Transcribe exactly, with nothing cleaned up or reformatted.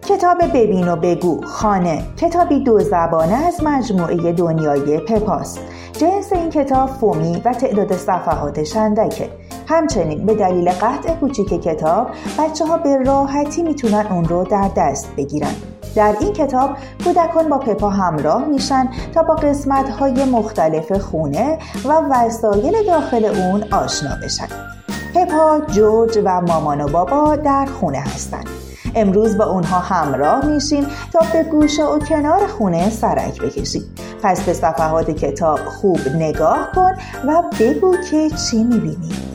کتاب ببین و بگو خانه، کتابی دو زبانه از مجموعه دنیای پپاست. جنس این کتاب فومی و تعداد صفحاتش اندکه. همچنین به دلیل قطع کوچیک کتاب بچه ها به راحتی میتونن اون رو در دست بگیرن. در این کتاب کودکان با پپا همراه میشن تا با قسمت‌های مختلف خونه و وسایل داخل اون آشنا بشن. پپا، جورج و مامان و بابا در خونه هستن. امروز با اونها همراه میشیم تا به گوشه و کنار خونه سرک بکشیم. پس به صفحات کتاب خوب نگاه کن و بگو که چی میبینی.